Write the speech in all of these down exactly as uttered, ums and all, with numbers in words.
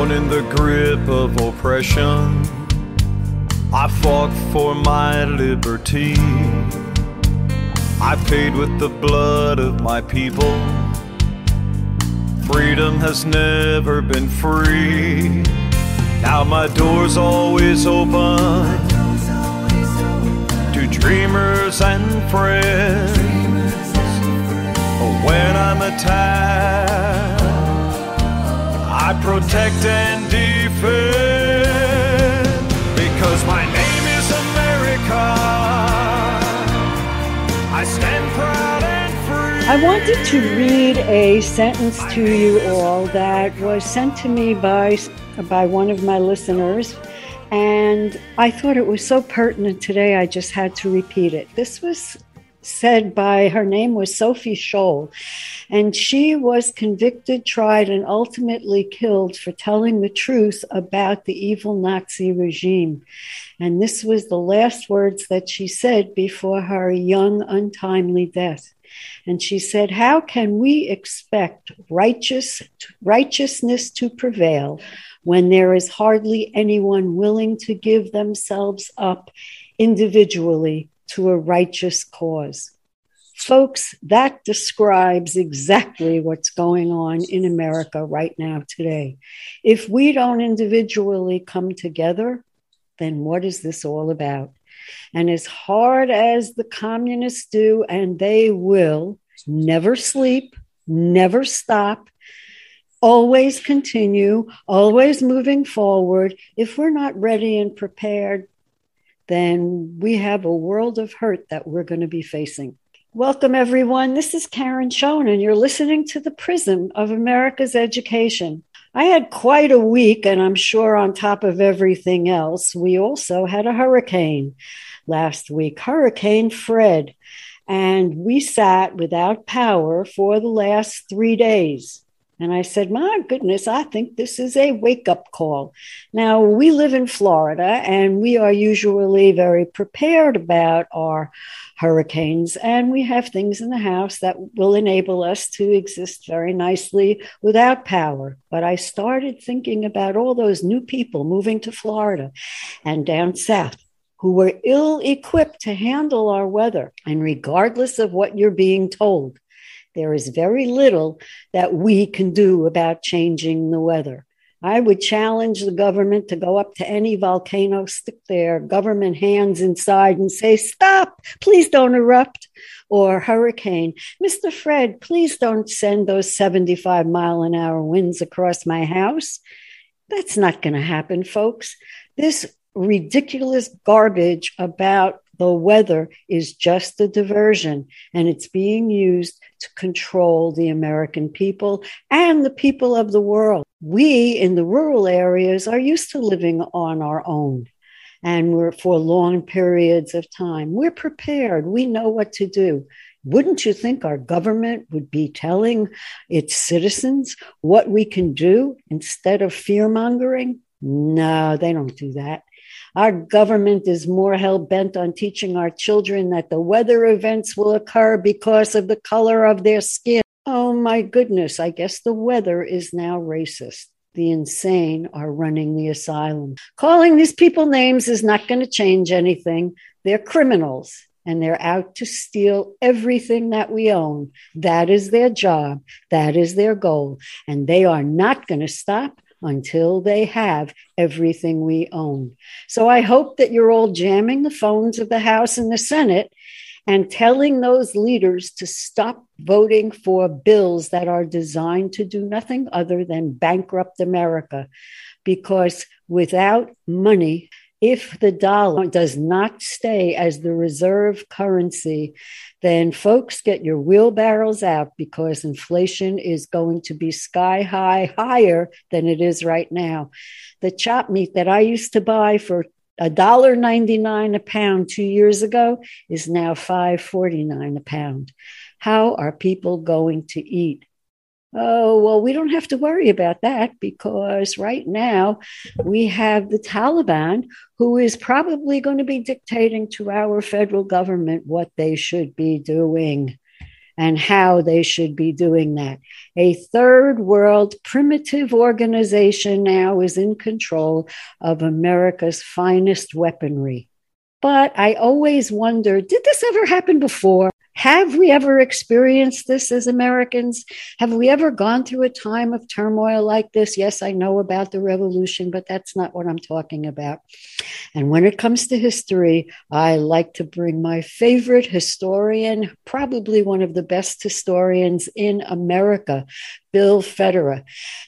Down in the grip of oppression, I fought for my liberty. I paid with the blood of my people. Freedom has never been free. Now my door's always open to dreamers and friends. When I'm attacked, I protect and defend, because my name is America. I stand proud and free. I wanted to read a sentence to you all that was sent to me by, by one of my listeners, and I thought it was so pertinent today I just had to repeat it. This was said by, her name was Sophie Scholl, and she was convicted, tried, and ultimately killed for telling the truth about the evil Nazi regime. And this was the last words that she said before her young, untimely death. And she said, "How can we expect righteous righteousness to prevail when there is hardly anyone willing to give themselves up individually to a righteous cause?" Folks, that describes exactly what's going on in America right now today. If we don't individually come together, then what is this all about? And as hard as the communists do, and they will, never sleep, never stop, always continue, always moving forward, if we're not ready and prepared, then we have a world of hurt that we're going to be facing. Welcome, everyone. This is Karen Schoen, and you're listening to The Prism of America's Education. I had quite a week, and I'm sure on top of everything else, we also had a hurricane last week, Hurricane Fred, and we sat without power for the last three days. And I said, my goodness, I think this is a wake-up call. Now, we live in Florida, and we are usually very prepared about our hurricanes, and we have things in the house that will enable us to exist very nicely without power. But I started thinking about all those new people moving to Florida and down south who were ill-equipped to handle our weather. And regardless of what you're being told, there is very little that we can do about changing the weather. I would challenge the government to go up to any volcano, stick their government hands inside and say, "Stop, please don't erupt," or "Hurricane, Mister Fred, please don't send those seventy-five mile an hour winds across my house." That's not going to happen, folks. This ridiculous garbage about the weather is just a diversion, and it's being used to control the American people and the people of the world. We in the rural areas are used to living on our own, and we're for long periods of time. We're prepared. We know what to do. Wouldn't you think our government would be telling its citizens what we can do instead of fear-mongering? No, they don't do that. Our government is more hell-bent on teaching our children that the weather events will occur because of the color of their skin. Oh, my goodness, I guess the weather is now racist. The insane are running the asylum. Calling these people names is not going to change anything. They're criminals, and they're out to steal everything that we own. That is their job. That is their goal. And they are not going to stop until they have everything we own. So I hope that you're all jamming the phones of the House and the Senate and telling those leaders to stop voting for bills that are designed to do nothing other than bankrupt America. Because without money, if the dollar does not stay as the reserve currency, then folks, get your wheelbarrows out, because inflation is going to be sky high, higher than it is right now. The chop meat that I used to buy for one dollar ninety-nine a pound two years ago is now five forty-nine a pound. How are people going to eat? Oh, well, we don't have to worry about that, because right now we have the Taliban, who is probably going to be dictating to our federal government what they should be doing. and how they should be doing that. A third world primitive organization now is in control of America's finest weaponry. But I always wonder, did this ever happen before? Have we ever experienced this as Americans? Have we ever gone through a time of turmoil like this? Yes, I know about the revolution, but that's not what I'm talking about. And when it comes to history, I like to bring my favorite historian, probably one of the best historians in America, Bill Federer.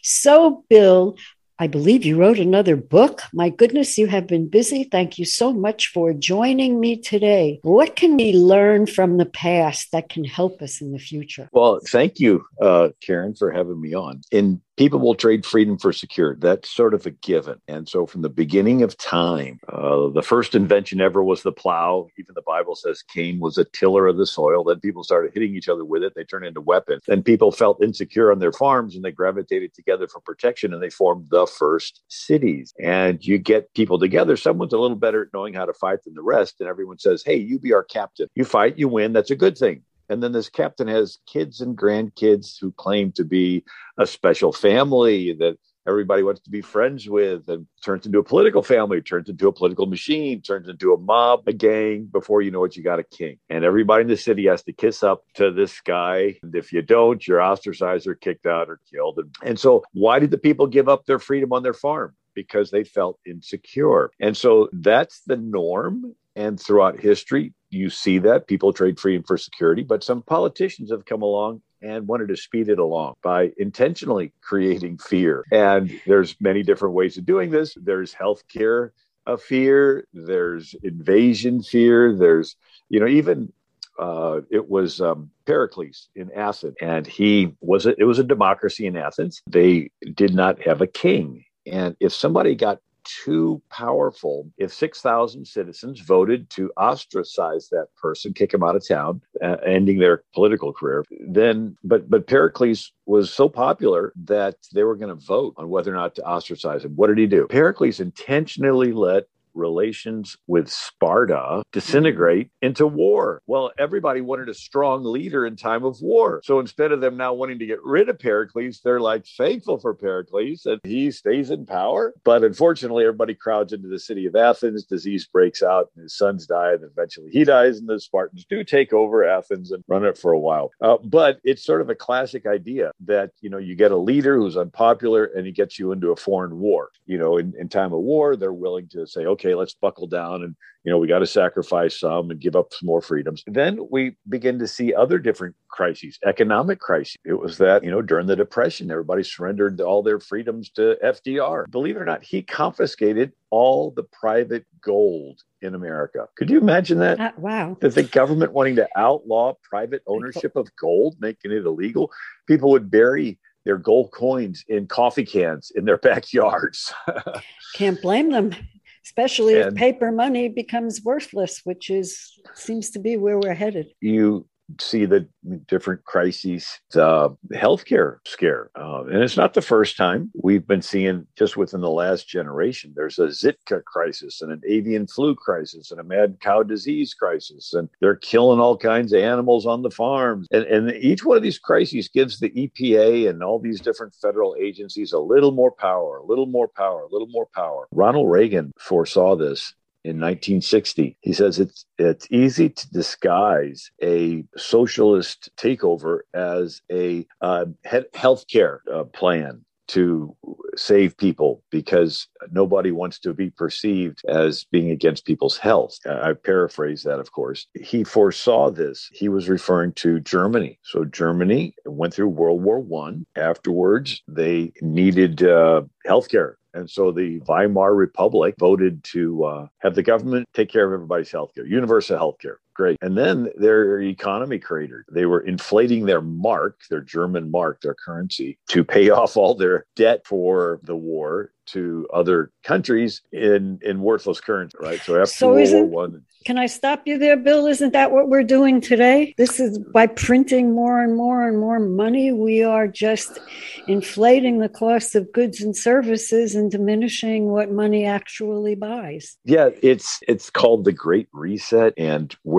So, Bill, I believe you wrote another book. My goodness, you have been busy. Thank you so much for joining me today. What can we learn from the past that can help us in the future? Well, thank you, uh, Karen, for having me on. In People will trade freedom for security. That's sort of a given. And so from the beginning of time, uh, the first invention ever was the plow. Even the Bible says Cain was a tiller of the soil. Then people started hitting each other with it. They turned into weapons. Then people felt insecure on their farms and they gravitated together for protection and they formed the first cities. And you get people together. Someone's a little better at knowing how to fight than the rest. And everyone says, hey, you be our captain. You fight, you win. That's a good thing. And then this captain has kids and grandkids who claim to be a special family that everybody wants to be friends with, and turns into a political family, turns into a political machine, turns into a mob, a gang. Before you know it, you got a king. And everybody in the city has to kiss up to this guy. And if you don't, you're ostracized or kicked out or killed. And, and so why did the people give up their freedom on their farm? Because they felt insecure. And so that's the norm. And throughout history, you see that people trade freedom for security, but some politicians have come along and wanted to speed it along by intentionally creating fear. And there's many different ways of doing this. There's healthcare uh, fear, there's invasion fear, there's, you know, even uh, it was um, Pericles in Athens, and he was a, it was a democracy in Athens. They did not have a king. And if somebody got too powerful, if six thousand citizens voted to ostracize that person, kick him out of town, uh, ending their political career, then, but, but Pericles was so popular that they were going to vote on whether or not to ostracize him. What did he do? Pericles intentionally let relations with Sparta disintegrate into war. Well, everybody wanted a strong leader in time of war. So instead of them now wanting to get rid of Pericles, they're like thankful for Pericles and he stays in power. But unfortunately, everybody crowds into the city of Athens. Disease breaks out and his sons die. And eventually he dies and the Spartans do take over Athens and run it for a while. Uh, but it's sort of a classic idea that, you know, you get a leader who's unpopular and he gets you into a foreign war. You know, in, in time of war, they're willing to say, okay, let's buckle down and, you know, we got to sacrifice some and give up some more freedoms. Then we begin to see other different crises, economic crises. It was that, you know, during the Depression, everybody surrendered all their freedoms to F D R. Believe it or not, he confiscated all the private gold in America. Could you imagine that? Uh, wow. That the government wanting to outlaw private ownership of gold, making it illegal. People would bury their gold coins in coffee cans in their backyards. Can't blame them. Especially and if paper money becomes worthless, which is seems to be where we're headed. You see the different crises, the healthcare scare. Uh, and it's not the first time. We've been seeing just within the last generation, there's a Zika crisis and an avian flu crisis and a mad cow disease crisis. And they're killing all kinds of animals on the farms. And, and each one of these crises gives the E P A and all these different federal agencies a little more power, a little more power, a little more power. Ronald Reagan foresaw this in nineteen sixty. He says it's it's easy to disguise a socialist takeover as a uh, healthcare uh, plan to save people because nobody wants to be perceived as being against people's health. I paraphrase that, of course. He foresaw this. He was referring to Germany. So Germany went through World War One. Afterwards, they needed uh, healthcare. And so the Weimar Republic voted to uh, have the government take care of everybody's healthcare, universal healthcare. Great. And then their economy cratered. They were inflating their mark, their German mark, their currency, to pay off all their debt for the war to other countries in, in worthless currency, right? So after so World War One. Can I stop you there, Bill? Isn't that what we're doing today? This is by printing more and more and more money. We are just inflating the cost of goods and services and diminishing what money actually buys. Yeah, it's it's called the Great Reset, and where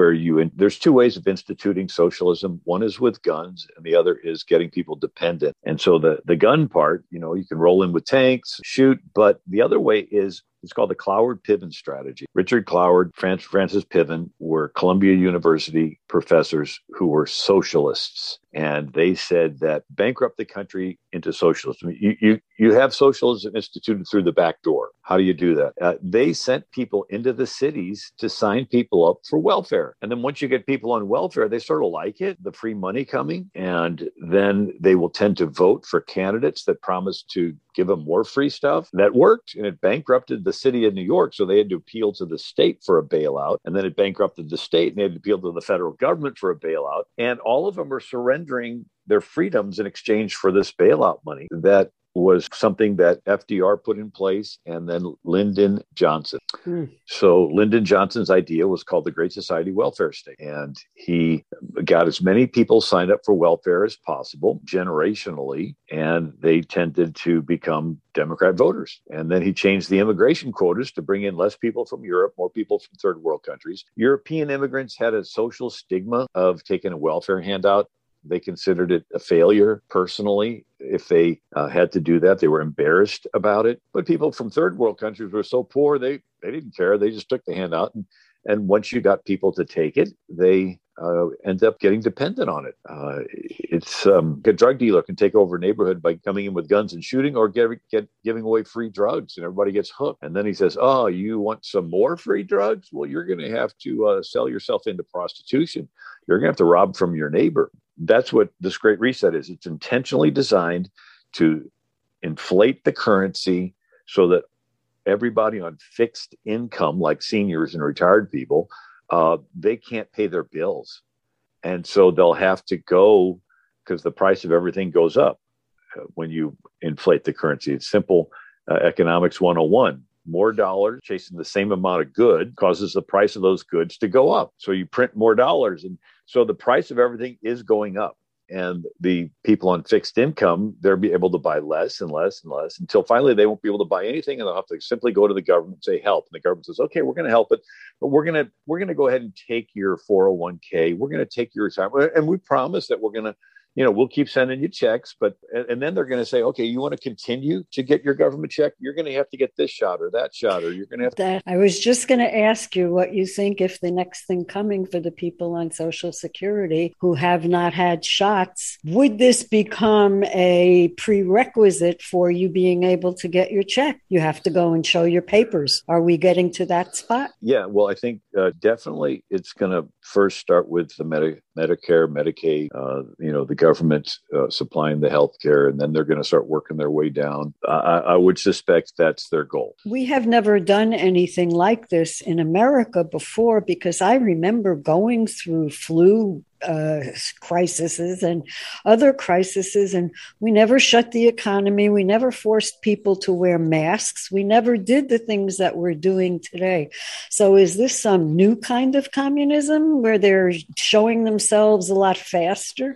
where you, in, there's two ways of instituting socialism. One is with guns and the other is getting people dependent. And so the, the gun part, you know, you can roll in with tanks, shoot, but the other way is it's called the Cloward-Piven strategy. Richard Cloward, Francis, Francis Piven were Columbia University professors who were socialists. And they said that bankrupt the country into socialism. You, you, you have socialism instituted through the back door. How do you do that? Uh, they sent people into the cities to sign people up for welfare. And then once you get people on welfare, they sort of like it, the free money coming. And then they will tend to vote for candidates that promise to give them more free stuff. That worked, and it bankrupted the city of New York. So they had to appeal to the state for a bailout. And then it bankrupted the state, and they had to appeal to the federal government for a bailout. And all of them are surrendering their freedoms in exchange for this bailout money. That was something that F D R put in place, and then Lyndon Johnson. Mm. So Lyndon Johnson's idea was called the Great Society Welfare State. And he got as many people signed up for welfare as possible generationally, and they tended to become Democrat voters. And then he changed the immigration quotas to bring in less people from Europe, more people from third world countries. European immigrants had a social stigma of taking a welfare handout. They considered it a failure personally. If they uh, had to do that, they were embarrassed about it. But people from third world countries were so poor, they, they didn't care. They just took the handout. And, and once you got people to take it, they uh, end up getting dependent on it. Uh, it's um, a drug dealer can take over a neighborhood by coming in with guns and shooting, or get, get giving away free drugs, and everybody gets hooked. And then he says, oh, you want some more free drugs? Well, you're going to have to uh, sell yourself into prostitution. You're going to have to rob from your neighbor. That's what this Great Reset is. It's intentionally designed to inflate the currency so that everybody on fixed income, like seniors and retired people, uh, they can't pay their bills. And so they'll have to go, because the price of everything goes up uh, when you inflate the currency. It's simple uh, economics one oh one. More dollars chasing the same amount of good causes the price of those goods to go up. So you print more dollars. And so the price of everything is going up. And the people on fixed income, they'll be able to buy less and less and less until finally they won't be able to buy anything. And they'll have to simply go to the government and say, help. And the government says, okay, we're going to help it, but we're going to, we're going to go ahead and take your four oh one k. We're going to take your retirement. And we promise that we're going to, you know, we'll keep sending you checks, but, and then they're going to say, okay, you want to continue to get your government check? You're going to have to get this shot or that shot, or you're going to have to. That, I was just going to ask you what you think if the next thing coming for the people on Social Security who have not had shots, would this become a prerequisite for you being able to get your check? You have to go and show your papers. Are we getting to that spot? Yeah, well, I think uh, definitely it's going to first start with the Medi- Medicare, Medicaid, uh, you know, the government uh, supplying the health care, and then they're going to start working their way down. I, I would suspect that's their goal. We have never done anything like this in America before, because I remember going through flu uh, crises and other crises, and we never shut the economy. We never forced people to wear masks. We never did the things that we're doing today. So is this some new kind of communism where they're showing themselves a lot faster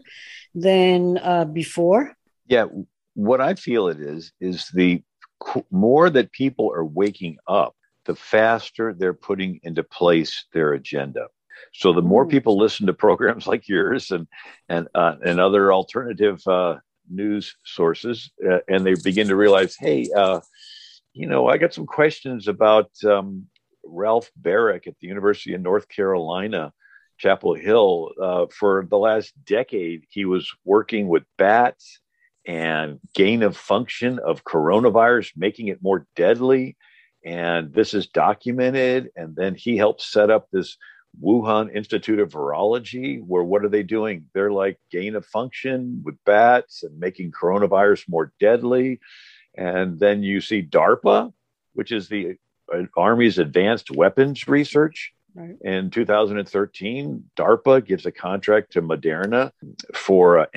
than uh, before? Yeah, what I feel it is, is the more that people are waking up, the faster they're putting into place their agenda. So the more people listen to programs like yours and and uh, and other alternative uh, news sources, uh, and they begin to realize, hey, uh, you know, I got some questions about um, Ralph Barrick at the University of North Carolina, Chapel Hill. Uh, for the last decade, he was working with bats and gain of function of coronavirus, making it more deadly. And this is documented. And then he helped set up this Wuhan Institute of Virology, where what are they doing? They're like gain of function with bats and making coronavirus more deadly. And then you see DARPA, which is the uh, Army's Advanced Weapons Research. Right. In two thousand thirteen, DARPA gives a contract to Moderna for uh,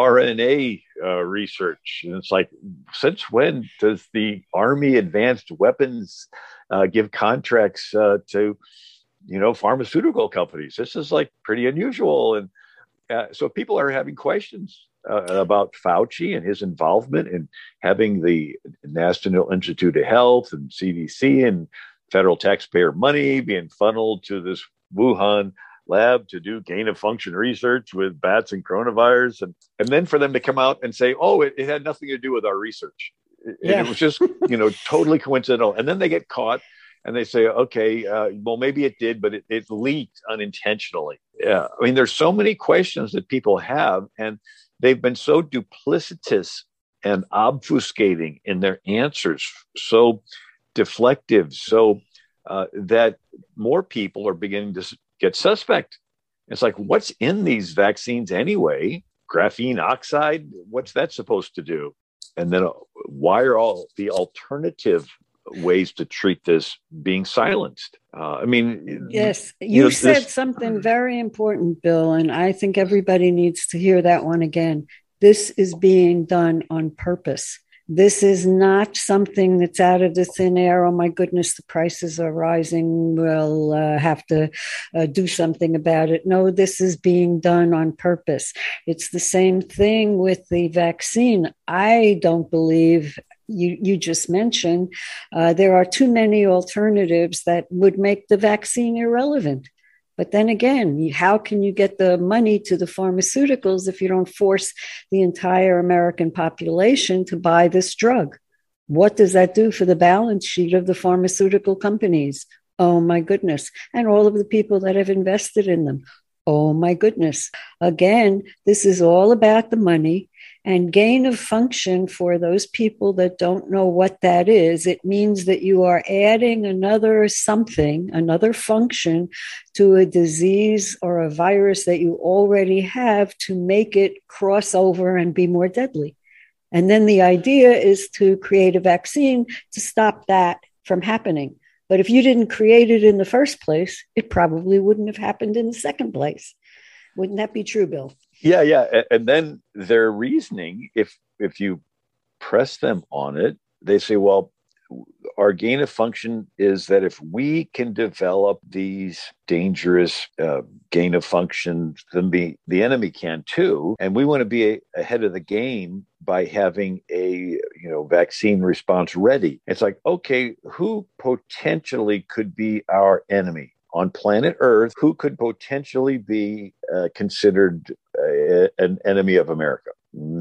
mRNA uh, research. And it's like, since when does the Army Advanced Weapons uh, give contracts uh, to, you know, pharmaceutical companies? This is like pretty unusual. And uh, so people are having questions uh, about Fauci and his involvement in having the National Institute of Health and C D C and federal taxpayer money being funneled to this Wuhan lab to do gain of function research with bats and coronavirus. And, and then for them to come out and say, oh, it, it had nothing to do with our research. Yeah. And it was just, you know, totally coincidental. And then they get caught and they say, okay, uh, well, maybe it did, but it, it leaked unintentionally. Yeah. I mean, there's so many questions that people have, and they've been so duplicitous and obfuscating in their answers, so deflective, so uh, that more people are beginning to get suspect. It's like, what's in these vaccines anyway? Graphene oxide, what's that supposed to do? And then uh, why are all the alternative ways to treat this being silenced? Uh, I mean, yes, you, you know, said this... something very important, Bill, and I think everybody needs to hear that one again. This is being done on purpose. This is not something that's out of the thin air. Oh, my goodness, the prices are rising. We'll uh, have to uh, do something about it. No, this is being done on purpose. It's the same thing with the vaccine. I don't believe, you, you just mentioned, uh, there are too many alternatives that would make the vaccine irrelevant. But then again, how can you get the money to the pharmaceuticals if you don't force the entire American population to buy this drug? What does that do for the balance sheet of the pharmaceutical companies? Oh, my goodness. And all of the people that have invested in them. Oh, my goodness. Again, this is all about the money and gain of function. For those people that don't know what that is, it means that you are adding another something, another function to a disease or a virus that you already have to make it cross over and be more deadly. And then the idea is to create a vaccine to stop that from happening. But if you didn't create it in the first place, it probably wouldn't have happened in the second place. Wouldn't that be true, Bill? Yeah, yeah. And then their reasoning, if if you press them on it, they say, well, our gain of function is that if we can develop these dangerous uh, gain of function, then the, the enemy can too. And we want to be a, ahead of the game by having a you know vaccine response ready. It's like, okay, who potentially could be our enemy? On planet Earth, who could potentially be uh, considered uh, an enemy of America?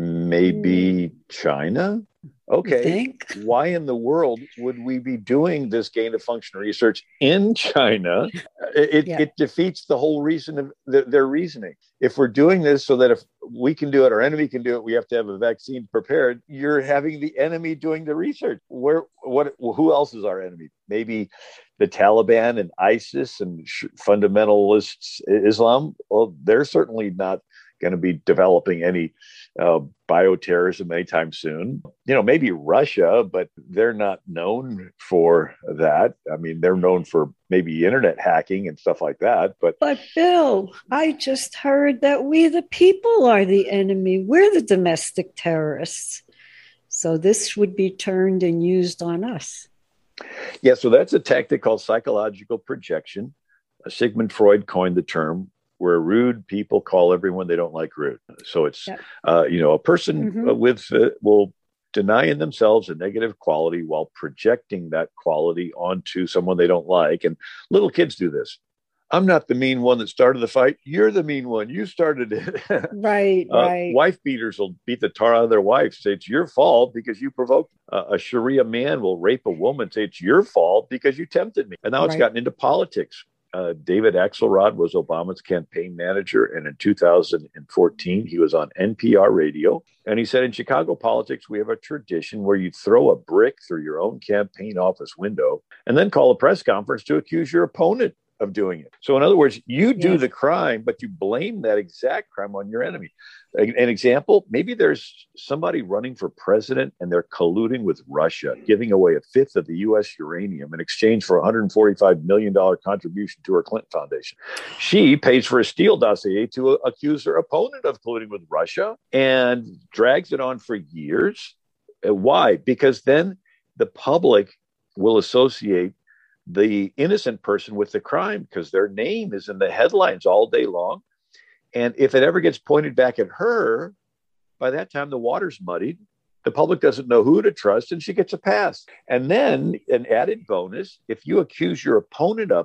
Maybe China? Okay, why in the world would we be doing this gain of function research in China? It, yeah. it defeats the whole reason of the, their reasoning. If we're doing this so that if we can do it, our enemy can do it, we have to have a vaccine prepared. You're having the enemy doing the research. Where, what, who else is our enemy? Maybe the Taliban and ISIS and fundamentalists Islam. Well, they're certainly not going to be developing any uh, bioterrorism anytime soon. You know, maybe Russia, but they're not known for that. I mean, they're known for maybe internet hacking and stuff like that. But but Bill, I just heard that we the people are the enemy. We're the domestic terrorists. So this would be turned and used on us. Yeah, so that's a tactic called psychological projection. Uh, Sigmund Freud coined the term, where rude people call everyone they don't like rude. So it's, yep. uh, you know, a person mm-hmm. with uh, will deny in themselves a negative quality while projecting that quality onto someone they don't like. And little kids do this. I'm not the mean one that started the fight. You're the mean one. You started it. Right, uh, right. Wife beaters will beat the tar out of their wife, say it's your fault because you provoked. Uh, a Sharia man will rape a woman, say it's your fault because you tempted me. And now it's right. gotten into politics. Uh, David Axelrod was Obama's campaign manager. And in two thousand fourteen, he was on N P R radio. And he said, in Chicago politics, we have a tradition where you throw a brick through your own campaign office window and then call a press conference to accuse your opponent of doing it. So in other words, you do yes. the crime, but you blame that exact crime on your enemy. An example, maybe there's somebody running for president and they're colluding with Russia, giving away a fifth of the U S uranium in exchange for a one hundred forty-five million dollars contribution to her Clinton Foundation. She pays for a Steele dossier to accuse her opponent of colluding with Russia and drags it on for years. Why? Because then the public will associate the innocent person with the crime because their name is in the headlines all day long. And if it ever gets pointed back at her, by that time, the water's muddied. The public doesn't know who to trust, and she gets a pass. And then an added bonus, if you accuse your opponent of it,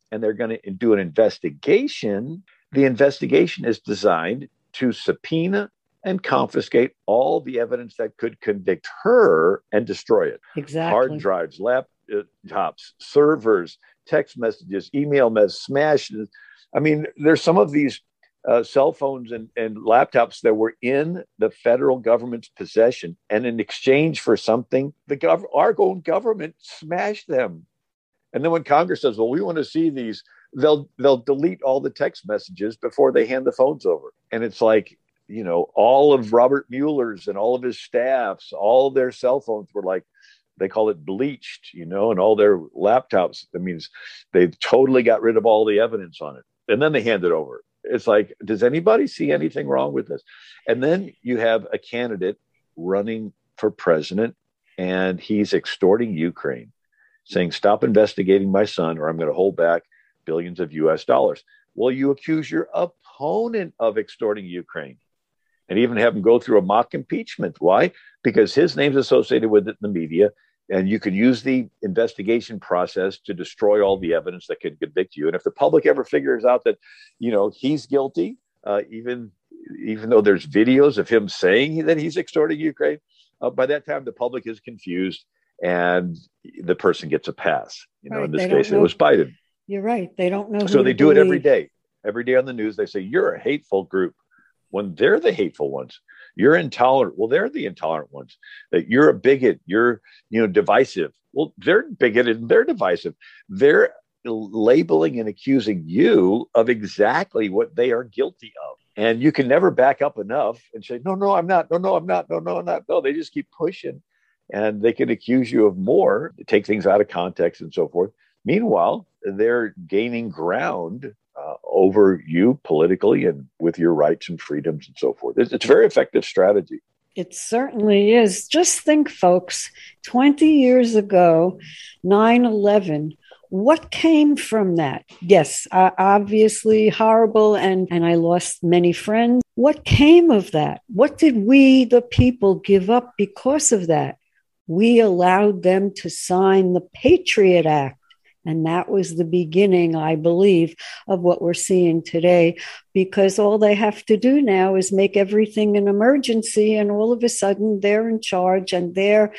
and they're going to do an investigation. The investigation is designed to subpoena and confiscate all the evidence that could convict her and destroy it. Exactly. Hard drives, laptops, servers, text messages, email messages, smashes. I mean, there's some of these uh, cell phones and, and laptops that were in the federal government's possession, and in exchange for something, the gov- our own government smashed them. And then when Congress says, well, we want to see these, they'll they'll delete all the text messages before they hand the phones over. And it's like, you know, all of Robert Mueller's and all of his staffs, all their cell phones were like, they call it bleached, you know, and all their laptops. That means they totally got rid of all the evidence on it. And then they hand it over. It's like, does anybody see anything wrong with this? And then you have a candidate running for president, and he's extorting Ukraine, saying, stop investigating my son, or I'm going to hold back billions of U S dollars. Well, you accuse your opponent of extorting Ukraine and even have him go through a mock impeachment. Why? Because his name's associated with it in the media, and you could use the investigation process to destroy all the evidence that could convict you. And if the public ever figures out that, you know, he's guilty, uh, even even though there's videos of him saying that he's extorting Ukraine, uh, by that time the public is confused and the person gets a pass. You know, right. in this They case, know. it was Biden. You're right. They don't know. Who So they to do it every believe. day. Every day on the news, they say, you're a hateful group, when they're the hateful ones. You're intolerant. Well, they're the intolerant ones. That you're a bigot. You're, you know, divisive. Well, they're bigoted and they're divisive. They're labeling and accusing you of exactly what they are guilty of. And you can never back up enough and say, no, no, I'm not. No, no, I'm not. No, no, I'm not. No, they just keep pushing. And they can accuse you of more, take things out of context and so forth. Meanwhile, they're gaining ground uh, over you politically and with your rights and freedoms and so forth. It's, it's a very effective strategy. It certainly is. Just think, folks, twenty years ago, nine eleven, what came from that? Yes, uh, obviously horrible, and, and I lost many friends. What came of that? What did we, the people, give up because of that? We allowed them to sign the Patriot Act. And that was the beginning, I believe, of what we're seeing today, because all they have to do now is make everything an emergency, and all of a sudden they're in charge, and their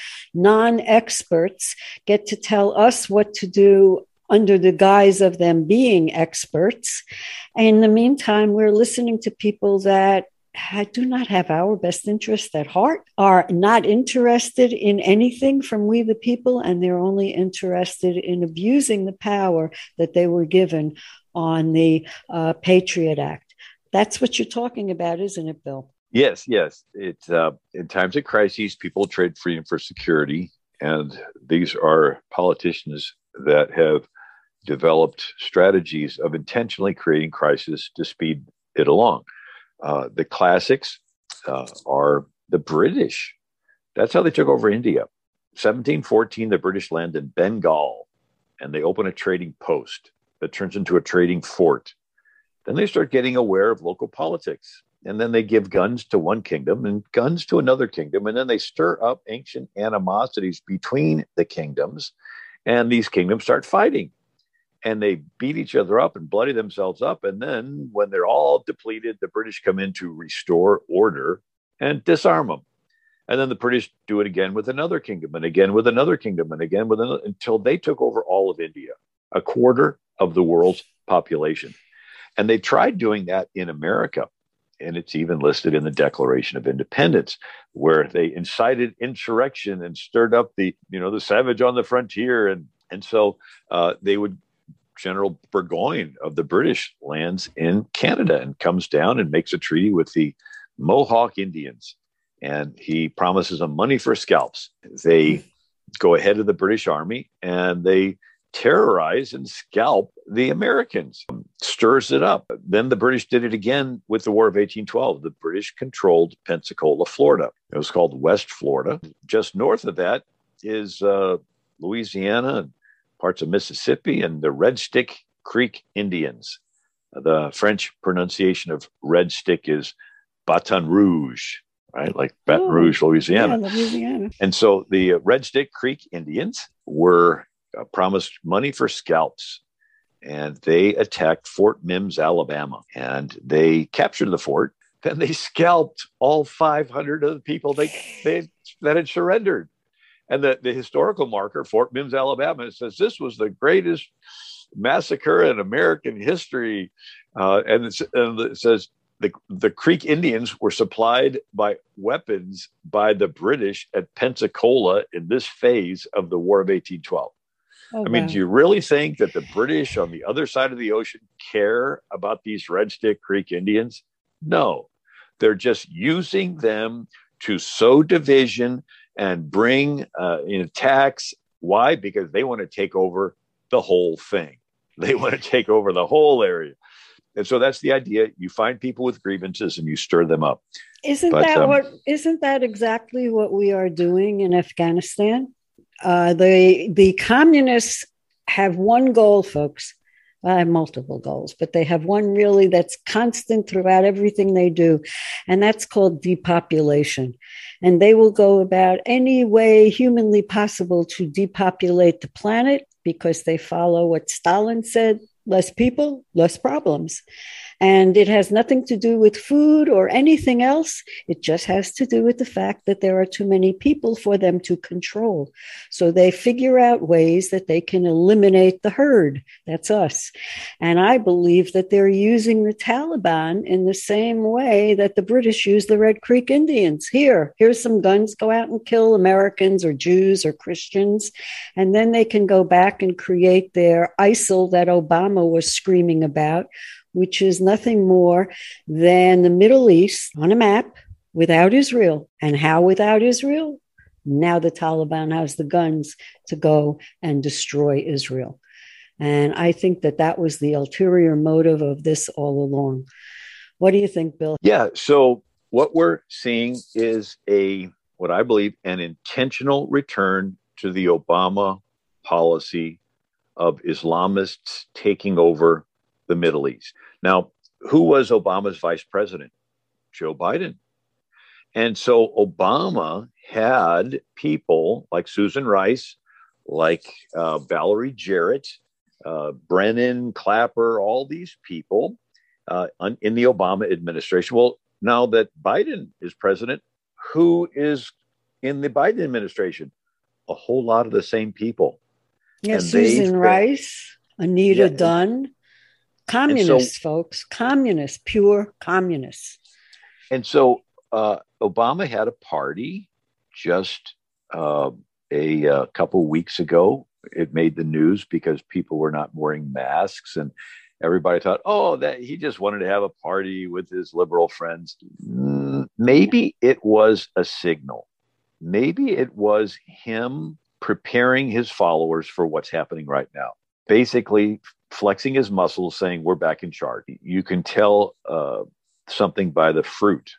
non-experts get to tell us what to do under the guise of them being experts. In the meantime, we're listening to people that do not have our best interest at heart, are not interested in anything from we the people, and they're only interested in abusing the power that they were given on the uh, Patriot Act. That's what you're talking about, isn't it, Bill? Yes, yes. It's uh, in times of crises, people trade freedom for security, and these are politicians that have developed strategies of intentionally creating crisis to speed it along. Uh, the classics uh, are the British. That's how they took over India. seventeen fourteen, the British land in Bengal, and they open a trading post that turns into a trading fort. Then they start getting aware of local politics. And then they give guns to one kingdom and guns to another kingdom. And then they stir up ancient animosities between the kingdoms. And these kingdoms start fighting. And they beat each other up and bloody themselves up. And then when they're all depleted, the British come in to restore order and disarm them. And then the British do it again with another kingdom and again with another kingdom and again with another, until they took over all of India, a quarter of the world's population. And they tried doing that in America. And it's even listed in the Declaration of Independence, where they incited insurrection and stirred up the, you know, the savage on the frontier. And, and so uh, they would, General Burgoyne of the British lands in Canada and comes down and makes a treaty with the Mohawk Indians. And he promises them money for scalps. They go ahead of the British Army and they terrorize and scalp the Americans, stirs it up. Then the British did it again with the War of eighteen twelve. The British controlled Pensacola, Florida. It was called West Florida. Just north of that is uh, Louisiana and parts of Mississippi and the Red Stick Creek Indians. The French pronunciation of Red Stick is Baton Rouge, right? Like Baton Oh, Rouge, Louisiana. Yeah, Louisiana. And so the uh, Red Stick Creek Indians were uh, promised money for scalps. and they attacked Fort Mims, Alabama, and they captured the fort. Then they scalped all five hundred of the people they, they that had surrendered. And the, the historical marker, Fort Mims, Alabama, says this was the greatest massacre in American history. Uh, and, and it says the, the Creek Indians were supplied by weapons by the British at Pensacola in this phase of the War of eighteen twelve. Oh, I mean, wow. Do you really think that the British on the other side of the ocean care about these Red Stick Creek Indians? No, they're just using them to sow division and bring uh, in attacks. Why? Because they want to take over the whole thing. They want to take over the whole area. And so that's the idea. You find people with grievances and you stir them up. Isn't but, that um, what? Isn't that exactly what we are doing in Afghanistan? Uh, the the communists have one goal, folks. Well, I have multiple goals, but they have one really that's constant throughout everything they do, and that's called depopulation. And they will go about any way humanly possible to depopulate the planet because they follow what Stalin said, less people, less problems. And it has nothing to do with food or anything else. It just has to do with the fact that there are too many people for them to control. So they figure out ways that they can eliminate the herd. That's us. And I believe that they're using the Taliban in the same way that the British used the Red Creek Indians. Here, here's some guns, go out and kill Americans or Jews or Christians. And then they can go back and create their ISIL that Obama was screaming about, which is nothing more than the Middle East on a map without Israel. And how without Israel? Now the Taliban has the guns to go and destroy Israel. And I think that that was the ulterior motive of this all along. What do you think, Bill? Yeah, so what we're seeing is a, what I believe, an intentional return to the Obama policy of Islamists taking over the Middle East. Now, who was Obama's vice president? Joe Biden. And so Obama had people like Susan Rice, like uh, Valerie Jarrett, uh, Brennan Clapper, all these people uh, un- in the Obama administration. Well, now that Biden is president, who is in the Biden administration? A whole lot of the same people. Yeah, and Susan Rice, Anita yeah, Dunn. Communists, so, folks, communists, pure communists. And so uh, Obama had a party just uh, a, a couple weeks ago. It made the news because people were not wearing masks, and everybody thought, oh, that he just wanted to have a party with his liberal friends. Mm, maybe it was a signal. Maybe it was him preparing his followers for what's happening right now. Basically, flexing his muscles, saying, we're back in charge. You can tell uh, something by the fruit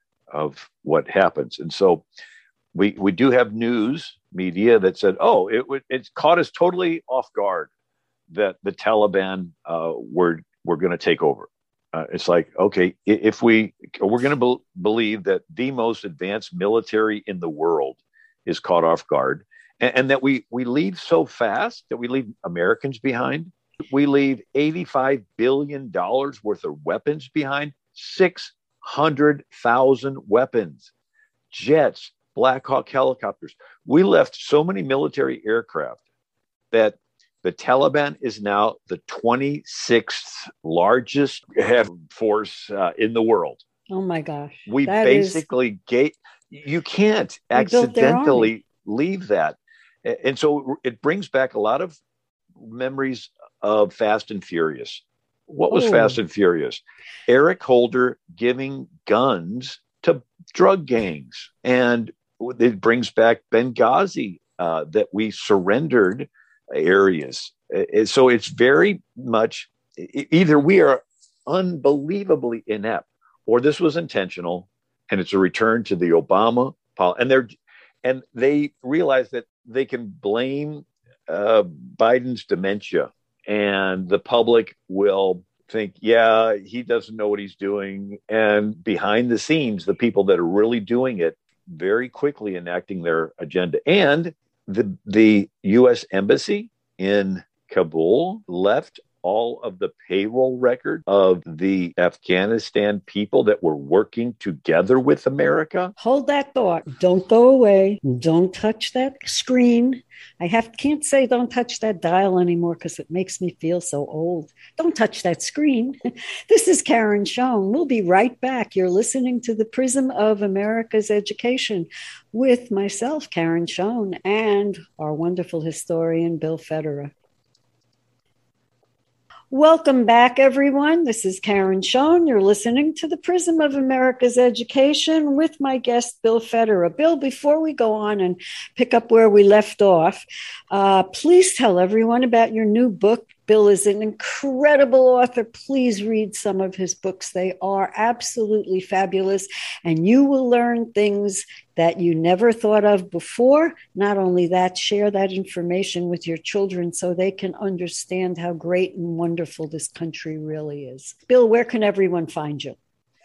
of what happens. And so we we do have news media that said, oh, it would it's caught us totally off guard that the Taliban uh, were, were going to take over. Uh, it's like, okay, if we, we're going to be- believe that the most advanced military in the world is caught off guard, and, and that we, we leave so fast, that we leave Americans behind. We leave eighty-five billion dollars worth of weapons behind, six hundred thousand weapons, jets, Black Hawk helicopters. We left so many military aircraft that the Taliban is now the twenty-sixth largest force uh, in the world. Oh my gosh. We that basically is... gave, you can't accidentally leave that. And so it brings back a lot of memories of Fast and Furious. What was oh. Fast and Furious? Eric Holder giving guns to drug gangs. And it brings back Benghazi, uh, that we surrendered areas. So it's very much either we are unbelievably inept, or this was intentional, and it's a return to the Obama policy. And they're and they realize that they can blame uh, Biden's dementia, and the public will think, yeah, he doesn't know what he's doing. And behind the scenes, the people that are really doing it very quickly enacting their agenda. And the the U S embassy in Kabul left all of the payroll record of the Afghanistan people that were working together with America? Hold that thought. Don't go away. Don't touch that screen. I have can't say don't touch that dial anymore because it makes me feel so old. Don't touch that screen. This is Karen Schoen. We'll be right back. You're listening to the Prism of America's Education with myself, Karen Schoen, and our wonderful historian, Bill Federer. Welcome back, everyone. This is Karen Schoen. You're listening to the Prism of America's Education with my guest, Bill Federer. Bill, before we go on and pick up where we left off, uh, please tell everyone about your new book. Bill is an incredible author. Please read some of his books. They are absolutely fabulous, and you will learn things that you never thought of before. Not only that, share that information with your children so they can understand how great and wonderful this country really is. Bill, where can everyone find you?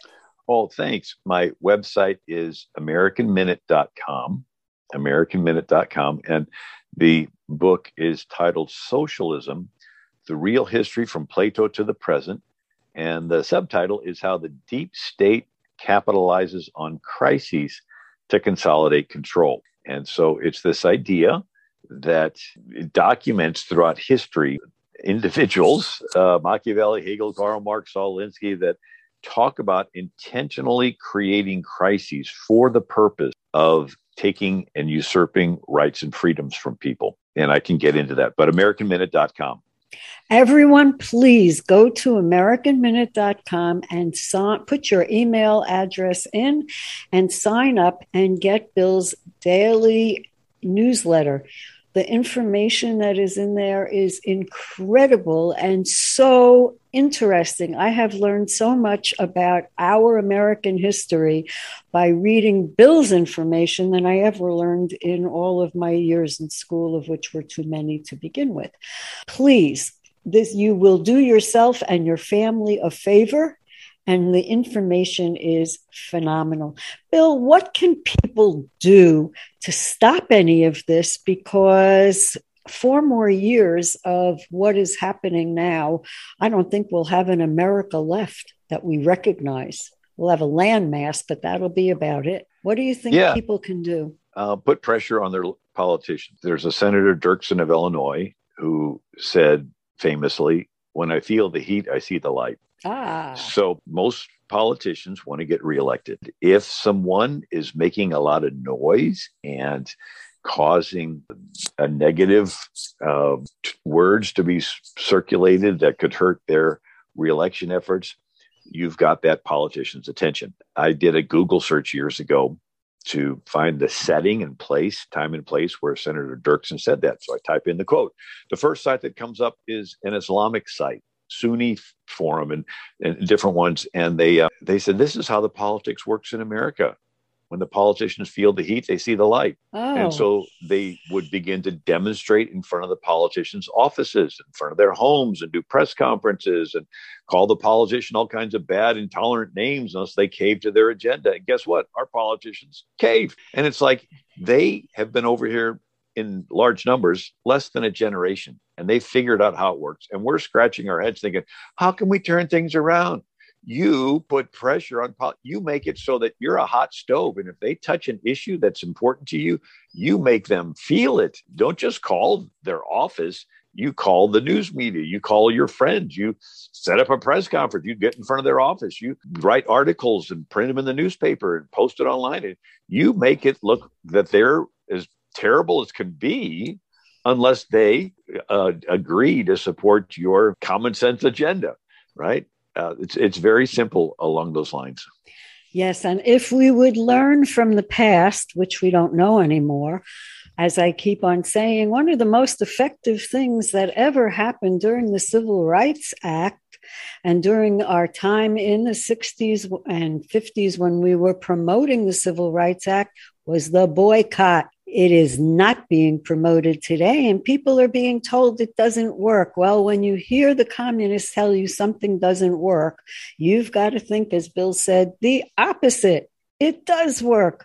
Oh, thanks. My website is American Minute dot com, American Minute dot com, and the book is titled Socialism, The Real History from Plato to the Present. And the subtitle is How the Deep State Capitalizes on Crises to Consolidate Control. And so it's this idea that it documents throughout history individuals, uh, Machiavelli, Hegel, Karl Marx, Saul Alinsky, that talk about intentionally creating crises for the purpose of taking and usurping rights and freedoms from people. And I can get into that, but American Minute dot com. Everyone, please go to American Minute dot com and sign, put your email address in and sign up and get Bill's daily newsletter. The information that is in there is incredible and so interesting. I have learned so much about our American history by reading Bill's information than I ever learned in all of my years in school, of which were too many to begin with. Please, this you will do yourself and your family a favor, and the information is phenomenal. Bill, what can people do to stop any of this? Because four more years of what is happening now, I don't think we'll have an America left that we recognize. We'll have a landmass, but that'll be about it. What do you think yeah. people can do? Uh, put pressure on their politicians. There's a Senator Dirksen of Illinois who said famously, "When I feel the heat, I see the light." Ah. So most politicians want to get reelected. If someone is making a lot of noise and causing a negative uh, t- words to be s- circulated that could hurt their reelection efforts, you've got that politician's attention. I did a Google search years ago to find the setting and place, time and place where Senator Dirksen said that. So I type in the quote. The first site that comes up is an Islamic site, Sunni Forum, and, and different ones. And they uh, they said, this is how the politics works in America. When the politicians feel the heat, they see the light. Oh. And so they would begin to demonstrate in front of the politicians' offices, in front of their homes, and do press conferences and call the politician all kinds of bad, intolerant names unless they cave to their agenda. And guess what? Our politicians cave. And it's like they have been over here in large numbers, less than a generation, and they figured out how it works. And we're scratching our heads thinking, how can we turn things around? You put pressure on, you make it so that you're a hot stove. And if they touch an issue that's important to you, you make them feel it. Don't just call their office. You call the news media. You call your friends. You set up a press conference. You get in front of their office. You write articles and print them in the newspaper and post it online. And you make it look that they're as terrible as can be unless they uh, agree to support your common sense agenda, right? Uh, it's it's very simple along those lines. Yes, and if we would learn from the past, which we don't know anymore, as I keep on saying, one of the most effective things that ever happened during the Civil Rights Act and during our time in the sixties and fifties when we were promoting the Civil Rights Act was the boycott. It is not being promoted today, and people are being told it doesn't work. Well, when you hear the communists tell you something doesn't work, you've got to think, as Bill said, the opposite. It does work.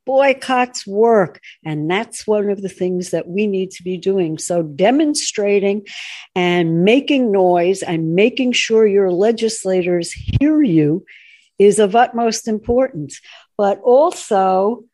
Boycotts work. And that's one of the things that we need to be doing. So demonstrating and making noise and making sure your legislators hear you is of utmost importance. But also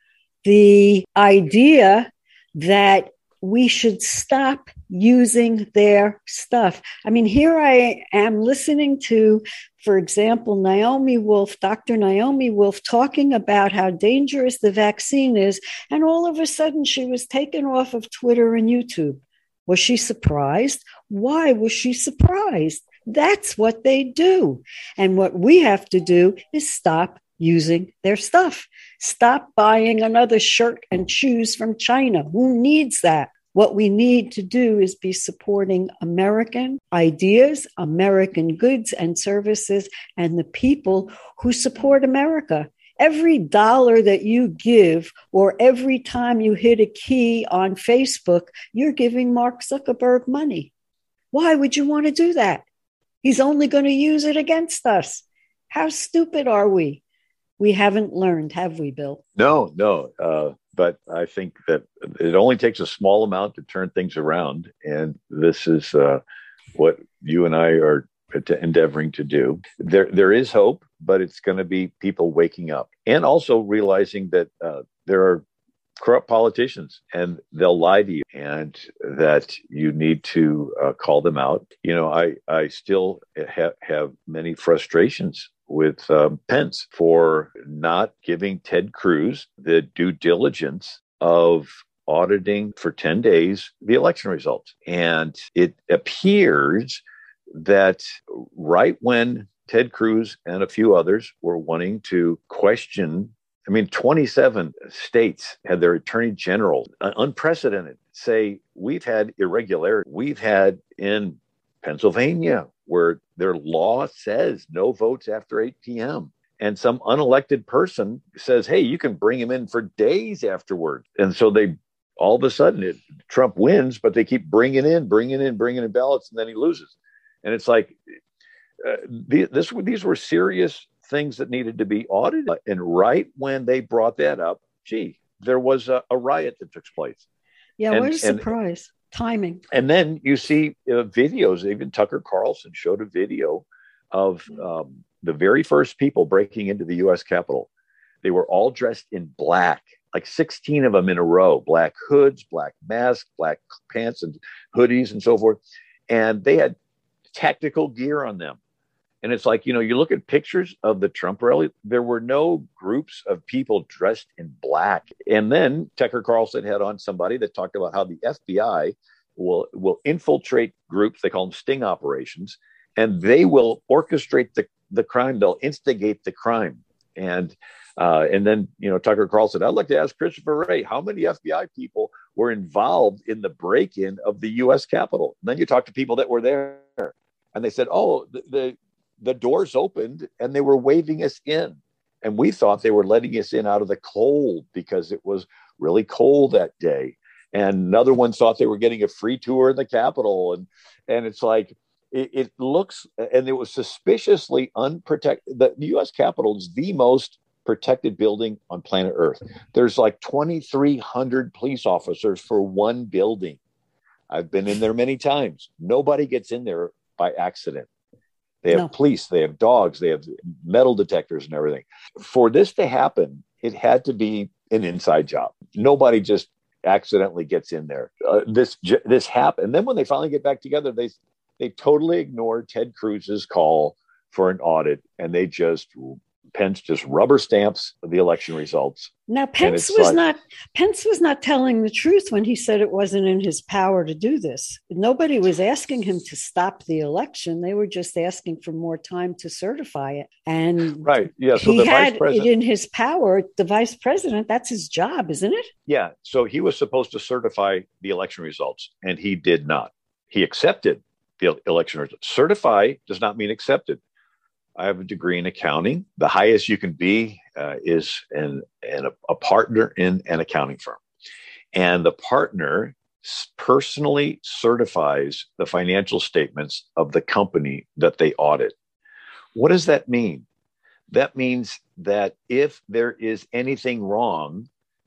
the idea that we should stop using their stuff. I mean, here I am listening to, for example, Naomi Wolf, Doctor Naomi Wolf, talking about how dangerous the vaccine is. And all of a sudden, she was taken off of Twitter and YouTube. Was she surprised? Why was she surprised? That's what they do. And what we have to do is stop using their stuff. Stop buying another shirt and shoes from China. Who needs that? What we need to do is be supporting American ideas, American goods and services, and the people who support America. Every dollar that you give or every time you hit a key on Facebook, you're giving Mark Zuckerberg money. Why would you want to do that? He's only going to use it against us. How stupid are we? We haven't learned, have we, Bill? No, no. Uh, but I think that it only takes a small amount to turn things around. And this is uh, what you and I are endeavoring to do. There, there is hope, but it's going to be people waking up and also realizing that uh, there are corrupt politicians and they'll lie to you and that you need to uh, call them out. You know, I, I still ha- have many frustrations with um, Pence for not giving Ted Cruz the due diligence of auditing for ten days the election results. And it appears that right when Ted Cruz and a few others were wanting to question, I mean, twenty-seven states had their attorney general, uh, unprecedented, say, we've had irregularity. We've had in Pennsylvania where their law says no votes after eight p.m. And some unelected person says, hey, you can bring him in for days afterward. And so they, all of a sudden, it, Trump wins, but they keep bringing in, bringing in, bringing in ballots, and then he loses. And it's like, uh, the, this, these were serious things that needed to be audited. And right when they brought that up, gee, there was a, a riot that took place. Yeah, and, what a surprise. And, Timing. And then you see uh, videos, even Tucker Carlson showed a video of um, the very first people breaking into the U S Capitol. They were all dressed in black, like sixteen of them in a row, black hoods, black masks, black pants and hoodies and so forth. And they had tactical gear on them. And it's like, you know, you look at pictures of the Trump rally, there were no groups of people dressed in black. And then Tucker Carlson had on somebody that talked about how the F B I will, will infiltrate groups, they call them sting operations, and they will orchestrate the, the crime. They'll instigate the crime. And uh, and then, you know, Tucker Carlson, I'd like to ask Christopher Wray, how many F B I people were involved in the break-in of the U S Capitol? And then you talk to people that were there, and they said, oh, the, the the doors opened and they were waving us in. And we thought they were letting us in out of the cold because it was really cold that day. And another one thought they were getting a free tour in the Capitol. And, and it's like, it, it looks, and it was suspiciously unprotected. The U S Capitol is the most protected building on planet Earth. There's like twenty-three hundred police officers for one building. I've been in there many times. Nobody gets in there by accident. They have no. police, they have dogs, they have metal detectors and everything. For this to happen, it had to be an inside job. Nobody just accidentally gets in there. Uh, this this happened. And then when they finally get back together, they they totally ignore Ted Cruz's call for an audit, and they just Pence just rubber stamps the election results. Now, Pence was like, not Pence was not telling the truth when he said it wasn't in his power to do this. Nobody was asking him to stop the election. They were just asking for more time to certify it. And right, yeah. So he the had vice president, it in his power. The vice president, that's his job, isn't it? Yeah. So he was supposed to certify the election results, and he did not. He accepted the election results. Certify does not mean accepted. I have a degree in accounting. The highest you can be uh, is in, in a, a partner in an accounting firm. And the partner personally certifies the financial statements of the company that they audit. What does that mean? That means that if there is anything wrong,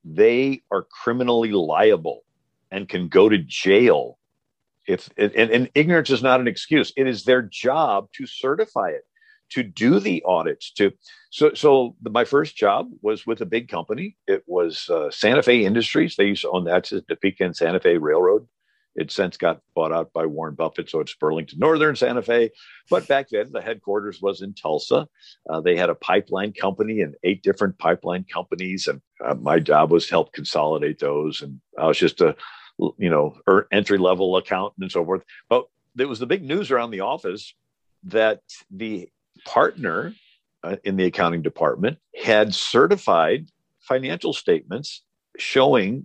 they are criminally liable and can go to jail. If and, and ignorance is not an excuse. It is their job to certify it, to do the audits. To so so the, my first job was with a big company. It was uh, Santa Fe Industries. They used to own that's the Topeka and Santa Fe Railroad. It since got bought out by Warren Buffett, so it's Burlington Northern Santa Fe. But back then, the headquarters was in Tulsa. Uh, they had a pipeline company and eight different pipeline companies, and uh, my job was to help consolidate those. And I was just a you know, entry level accountant and so forth. But there was the big news around the office that the partner uh, in the accounting department had certified financial statements showing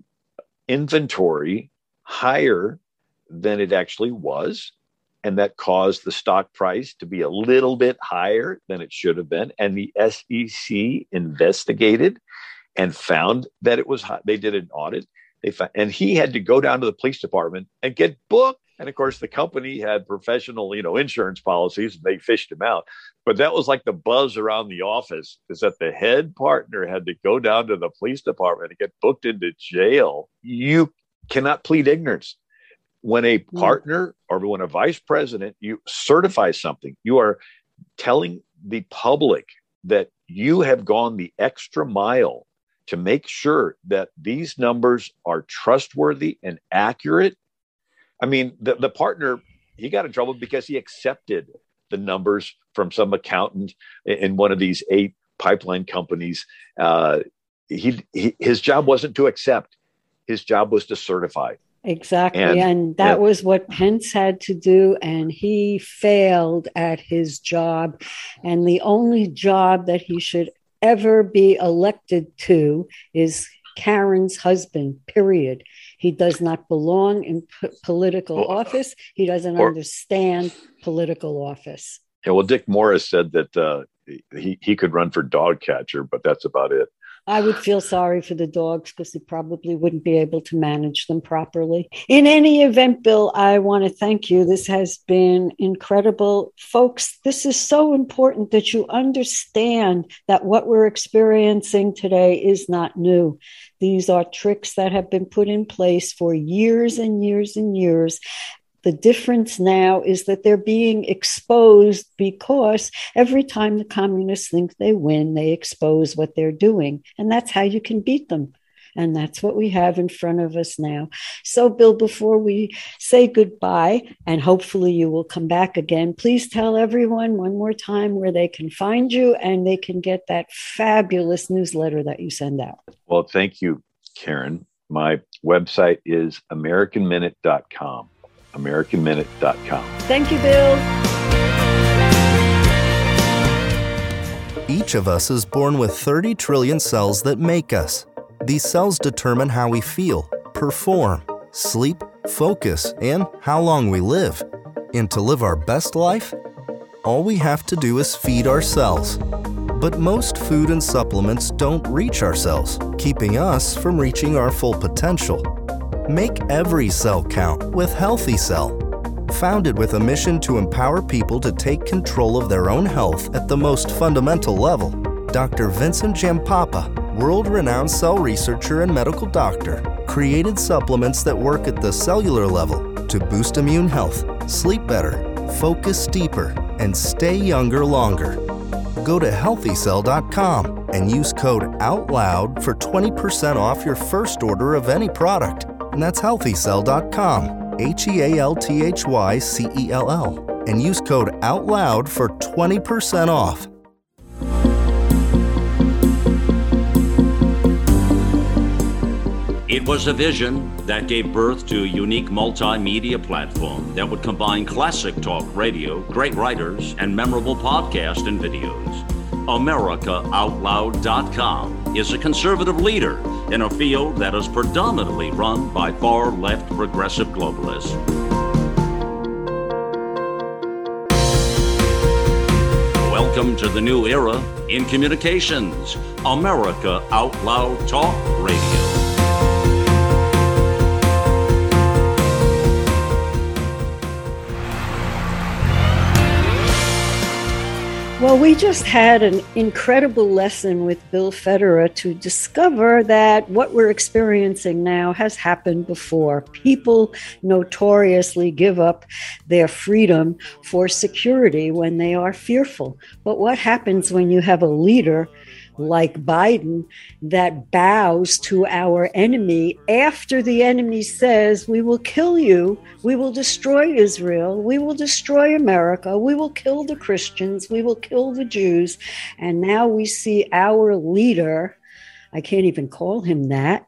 inventory higher than it actually was. And that caused the stock price to be a little bit higher than it should have been. And the S E C investigated and found that it was high. They did an audit. They found, and he had to go down to the police department and get booked. And of course, the company had professional, you know, insurance policies, and they fished him out. But that was like the buzz around the office, is that the head partner had to go down to the police department and get booked into jail. You cannot plead ignorance. When a partner or when a vice president, you certify something, you are telling the public that you have gone the extra mile to make sure that these numbers are trustworthy and accurate. I mean, the, the partner, he got in trouble because he accepted the numbers from some accountant in one of these eight pipeline companies. Uh, he, he his job wasn't to accept. His job was to certify. Exactly. And, and that and, was what Pence had to do. And he failed at his job. And the only job that he should ever be elected to is Karen's husband, period. He does not belong in p- political or, office. He doesn't or, understand political office. Yeah, well, Dick Morris said that uh, he, he could run for dog catcher, but that's about it. I would feel sorry for the dogs because he probably wouldn't be able to manage them properly. In any event, Bill, I want to thank you. This has been incredible. Folks, this is so important that you understand that what we're experiencing today is not new. These are tricks that have been put in place for years and years and years. The difference now is that they're being exposed because every time the communists think they win, they expose what they're doing. And that's how you can beat them. And that's what we have in front of us now. So, Bill, before we say goodbye, and hopefully you will come back again, please tell everyone one more time where they can find you and they can get that fabulous newsletter that you send out. Well, thank you, Karen. My website is American Minute dot com. American Minute dot com. Thank you, Bill. Each of us is born with thirty trillion cells that make us. These cells determine how we feel, perform, sleep, focus, and how long we live. And to live our best life, all we have to do is feed our cells. But most food and supplements don't reach our cells, keeping us from reaching our full potential. Make every cell count with Healthy Cell. Founded with a mission to empower people to take control of their own health at the most fundamental level, Doctor Vincent Giampapa, world-renowned cell researcher and medical doctor, created supplements that work at the cellular level to boost immune health, sleep better, focus deeper, and stay younger longer. Go to healthy cell dot com and use code OUTLOUD for twenty percent off your first order of any product. And that's healthy cell dot com, H E A L T H Y C E L L, and use code OUTLOUD for twenty percent off. It was a vision that gave birth to a unique multimedia platform that would combine classic talk radio, great writers, and memorable podcasts and videos. America Out Loud dot com is a conservative leader in a field that is predominantly run by far-left progressive globalists. Welcome to the new era in communications, America Out Loud Talk Radio. Well, we just had an incredible lesson with Bill Federer to discover that what we're experiencing now has happened before. People notoriously give up their freedom for security when they are fearful. But what happens when you have a leader like Biden that bows to our enemy after the enemy says, we will kill you, we will destroy Israel, we will destroy America, we will kill the Christians, we will kill the Jews. And now we see our leader, I can't even call him that,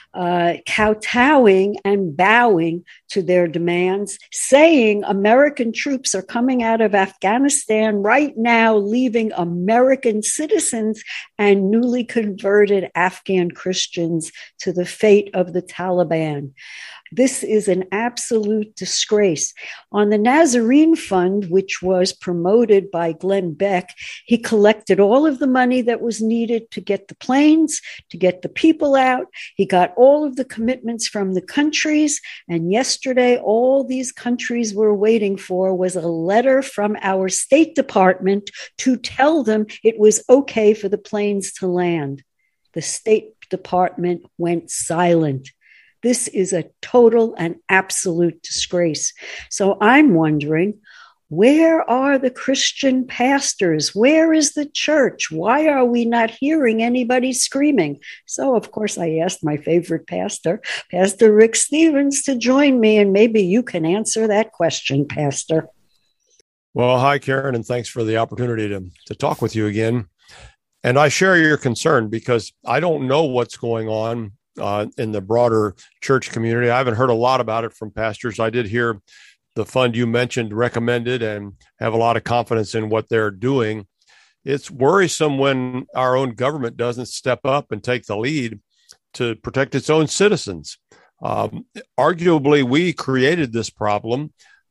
uh, kowtowing and bowing to their demands, saying American troops are coming out of Afghanistan right now, leaving American citizens and newly converted Afghan Christians to the fate of the Taliban. This is an absolute disgrace. On the Nazarene Fund, which was promoted by Glenn Beck, he collected all of the money that was needed to get the planes, to get the people out. He got all of the commitments from the countries. And yesterday, all these countries were waiting for was a letter from our State Department to tell them it was okay for the planes to land. The State Department went silent. This is a total and absolute disgrace. So I'm wondering, where are the Christian pastors? Where is the church? Why are we not hearing anybody screaming? So, of course, I asked my favorite pastor, Pastor Rick Stevens, to join me, and maybe you can answer that question, Pastor. Well, hi, Karen, and thanks for the opportunity to, to talk with you again. And I share your concern because I don't know what's going on Uh, in the broader church community. I haven't heard a lot about it from pastors. I did hear the fund you mentioned recommended and have a lot of confidence in what they're doing. It's worrisome when our own government doesn't step up and take the lead to protect its own citizens. Um, arguably, we created this problem.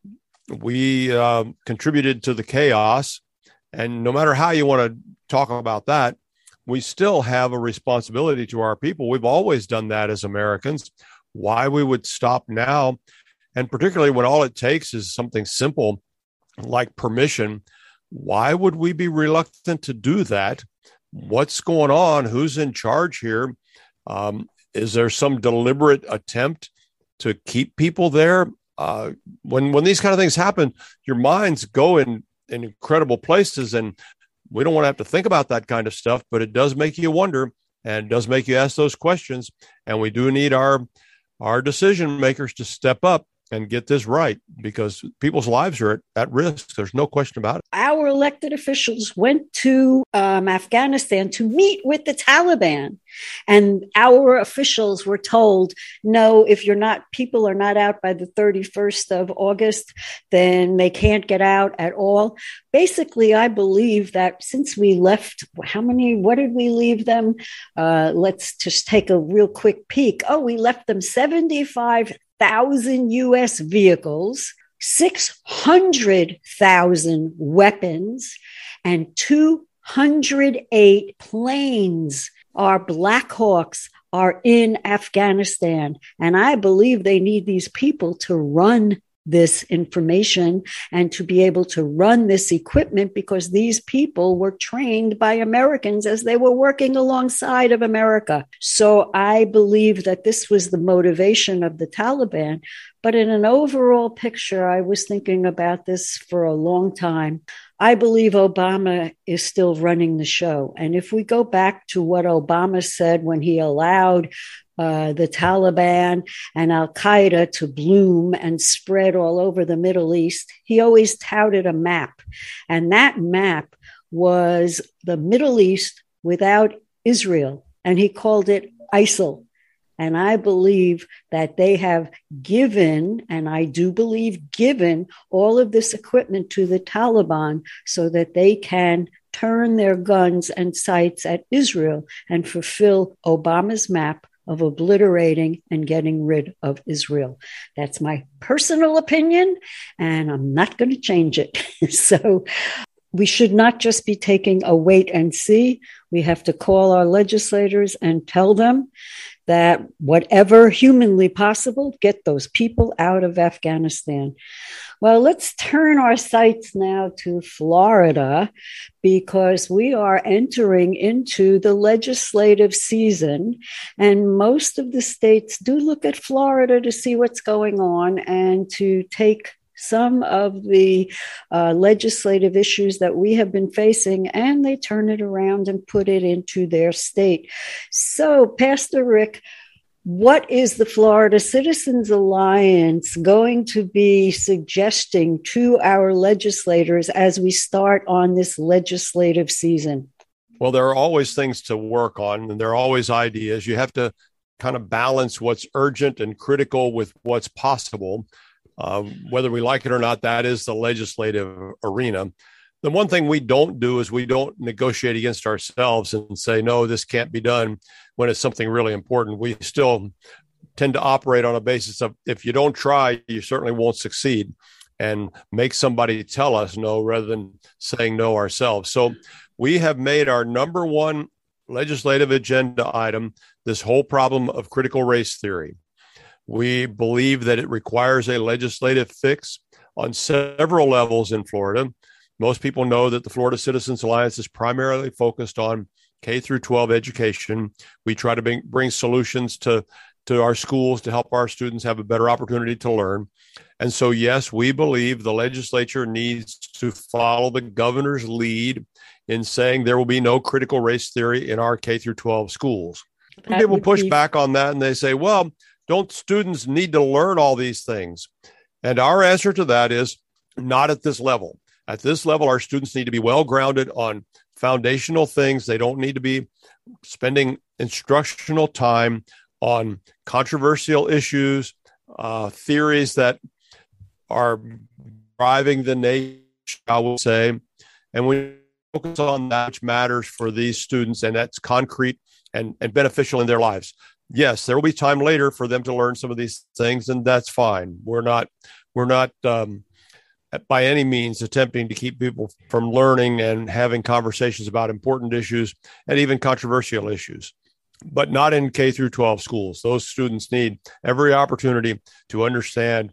We uh, contributed to the chaos. And no matter how you want to talk about that, we still have a responsibility to our people. We've always done that as Americans. Why we would stop now, and particularly when all it takes is something simple like permission, why would we be reluctant to do that? What's going on? Who's in charge here? Um, is there some deliberate attempt to keep people there? Uh, when when these kind of things happen, your minds go in, in incredible places, and we don't want to have to think about that kind of stuff, but it does make you wonder and does make you ask those questions. And we do need our, our decision makers to step up and get this right, because people's lives are at, at risk. There's no question about it. Our elected officials went to um, Afghanistan to meet with the Taliban. And our officials were told, no, if you're not, people are not out by the thirty-first of August, then they can't get out at all. Basically, I believe that since we left, how many, what did we leave them? Uh, let's just take a real quick peek. Oh, we left them seventy-five thousand U S vehicles, six hundred thousand weapons, and two hundred eight planes. Our Black Hawks are in Afghanistan. And I believe they need these people to run this information and to be able to run this equipment, because these people were trained by Americans as they were working alongside of America. So I believe that this was the motivation of the Taliban. But in an overall picture, I was thinking about this for a long time. I believe Obama is still running the show. And if we go back to what Obama said when he allowed uh, the Taliban and Al-Qaeda to bloom and spread all over the Middle East, he always touted a map. And that map was the Middle East without Israel. And he called it ISIL. And I believe that they have given, and I do believe given, all of this equipment to the Taliban so that they can turn their guns and sights at Israel and fulfill Obama's map of obliterating and getting rid of Israel. That's my personal opinion, and I'm not going to change it. So we should not just be taking a wait and see. We have to call our legislators and tell them that whatever humanly possible, get those people out of Afghanistan. Well, let's turn our sights now to Florida, because we are entering into the legislative season, and most of the states do look at Florida to see what's going on and to take some of the uh, legislative issues that we have been facing, and they turn it around and put it into their state. So, Pastor Rick, what is the Florida Citizens Alliance going to be suggesting to our legislators as we start on this legislative season? Well, there are always things to work on, and there are always ideas. You have to kind of balance what's urgent and critical with what's possible. Uh, whether we like it or not, that is the legislative arena. The one thing we don't do is we don't negotiate against ourselves and say, no, this can't be done when it's something really important. We still tend to operate on a basis of, if you don't try, you certainly won't succeed, and make somebody tell us no rather than saying no ourselves. So we have made our number one legislative agenda item this whole problem of critical race theory. We believe that it requires a legislative fix on several levels in Florida. Most people know that the Florida Citizens Alliance is primarily focused on K through twelve education. We try to bring, bring solutions to, to our schools to help our students have a better opportunity to learn. And so, yes, we believe the legislature needs to follow the governor's lead in saying there will be no critical race theory in our K through twelve schools. That people push be- back on that, and they say, well, don't students need to learn all these things? And our answer to that is not at this level. At this level, our students need to be well-grounded on foundational things. They don't need to be spending instructional time on controversial issues, uh, theories that are driving the nation, I will say. And we focus on that which matters for these students, and that's concrete and, and beneficial in their lives. Yes, there will be time later for them to learn some of these things, and that's fine. We're not, we're not um, by any means attempting to keep people from learning and having conversations about important issues and even controversial issues, but not in K through twelve schools. Those students need every opportunity to understand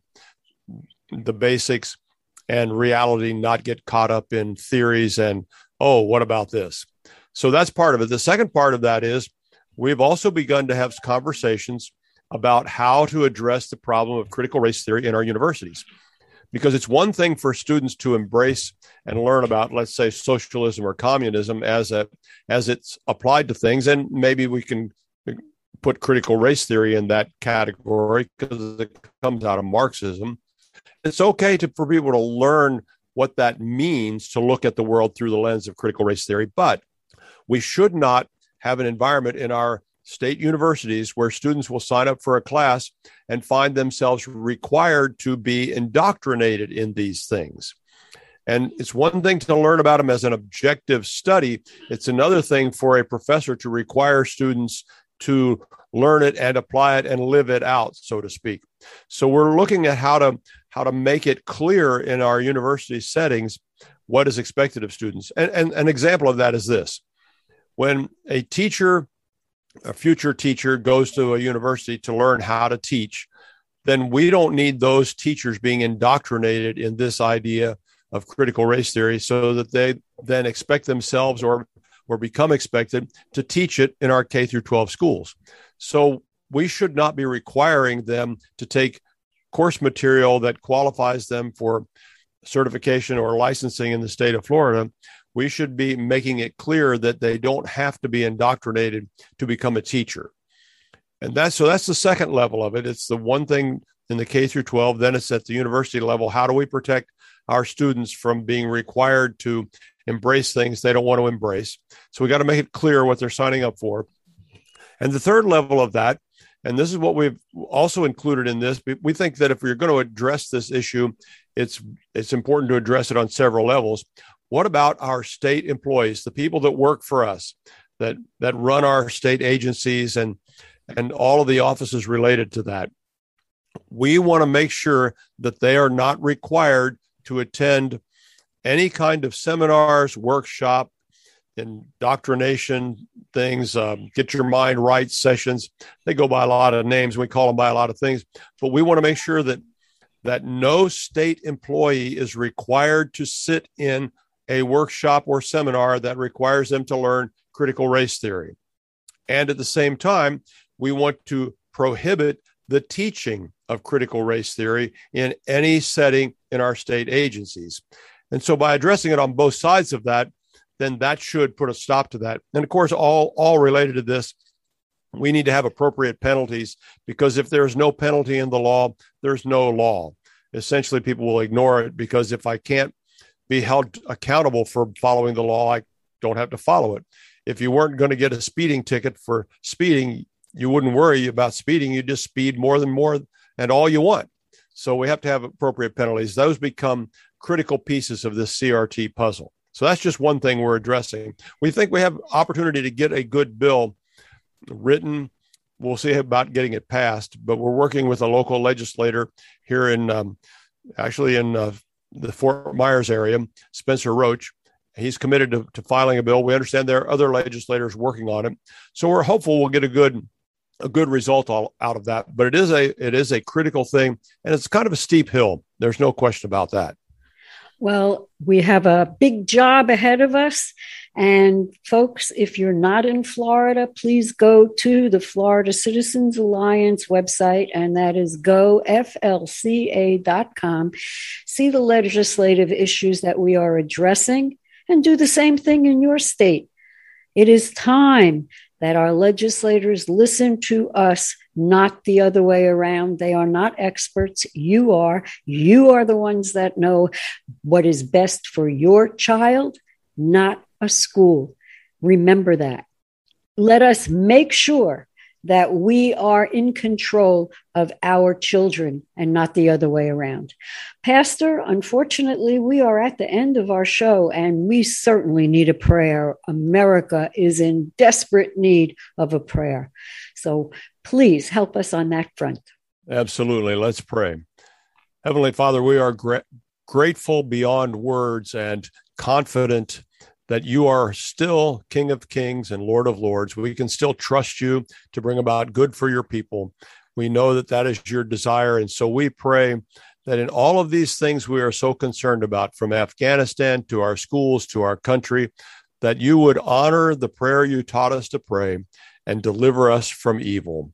the basics and reality, not get caught up in theories and, oh, what about this? So that's part of it. The second part of that is, we've also begun to have conversations about how to address the problem of critical race theory in our universities. Because it's one thing for students to embrace and learn about, let's say, socialism or communism as a as it's applied to things, and maybe we can put critical race theory in that category because it comes out of Marxism. It's okay to, for people to learn what that means to look at the world through the lens of critical race theory, but we should not have an environment in our state universities where students will sign up for a class and find themselves required to be indoctrinated in these things. And it's one thing to learn about them as an objective study. It's another thing for a professor to require students to learn it and apply it and live it out, so to speak. So we're looking at how to how to make it clear in our university settings what is expected of students. And, and an example of that is this. When a teacher, a future teacher, goes to a university to learn how to teach, then we don't need those teachers being indoctrinated in this idea of critical race theory so that they then expect themselves or, or become expected to teach it in our K through twelve schools. So we should not be requiring them to take course material that qualifies them for certification or licensing in the state of Florida. We should be making it clear that they don't have to be indoctrinated to become a teacher. And that's, so that's the second level of it. It's the one thing in the K through twelve, then it's at the university level. How do we protect our students from being required to embrace things they don't want to embrace? So we got to make it clear what they're signing up for. And the third level of that, and this is what we've also included in this, we think that if we're going to address this issue, it's it's important to address it on several levels. What about our state employees, the people that work for us, that that run our state agencies and and all of the offices related to that? We want to make sure that they are not required to attend any kind of seminars, workshop, indoctrination things, um, get your mind right sessions. They go by a lot of names. We call them by a lot of things, but we want to make sure that that no state employee is required to sit in a workshop or seminar that requires them to learn critical race theory. And at the same time, we want to prohibit the teaching of critical race theory in any setting in our state agencies. And so by addressing it on both sides of that, then that should put a stop to that. And of course, all, all related to this, we need to have appropriate penalties, because if there's no penalty in the law, there's no law. Essentially, people will ignore it, because if I can't be held accountable for following the law, I don't have to follow it. If you weren't going to get a speeding ticket for speeding, you wouldn't worry about speeding. You just speed more than more and all you want. So we have to have appropriate penalties. Those become critical pieces of this C R T puzzle. So that's just one thing we're addressing. We think we have opportunity to get a good bill written. We'll see about getting it passed, but we're working with a local legislator here in, um, actually in uh, the Fort Myers area, Spencer Roach. He's committed to, to filing a bill. We understand there are other legislators working on it. So we're hopeful we'll get a good a good result all, out of that. But it is a it is a critical thing, and it's kind of a steep hill. There's no question about that. Well, we have a big job ahead of us. And folks, if you're not in Florida, please go to the Florida Citizens Alliance website, and that is go f l c a dot com. See the legislative issues that we are addressing, and do the same thing in your state. It is time that our legislators listen to us, not the other way around. They are not experts. You are. You are the ones that know what is best for your child, not a school. Remember that. Let us make sure that we are in control of our children and not the other way around. Pastor, unfortunately, we are at the end of our show, and we certainly need a prayer. America is in desperate need of a prayer. So please help us on that front. Absolutely. Let's pray. Heavenly Father, we are gra- grateful beyond words and confident that you are still King of Kings and Lord of Lords. We can still trust you to bring about good for your people. We know that that is your desire. And so we pray that in all of these things we are so concerned about, from Afghanistan to our schools to our country, that you would honor the prayer you taught us to pray and deliver us from evil.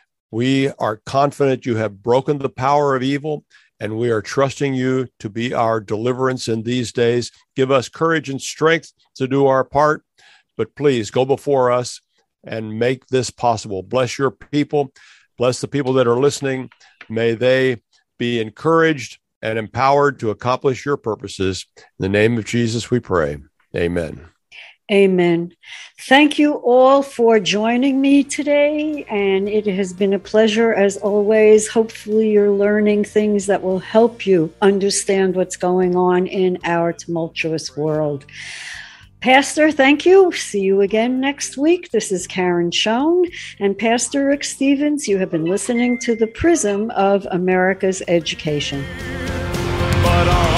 We are confident you have broken the power of evil, and we are trusting you to be our deliverance in these days. Give us courage and strength to do our part, but please go before us and make this possible. Bless your people. Bless the people that are listening. May they be encouraged and empowered to accomplish your purposes. In the name of Jesus, we pray. Amen. Amen. Thank you all for joining me today, and it has been a pleasure as always. Hopefully you're learning things that will help you understand what's going on in our tumultuous world. Pastor, thank you. See you again next week. This is Karen Schoen and Pastor Rick Stevens. You have been listening to the Prism of America's Education. But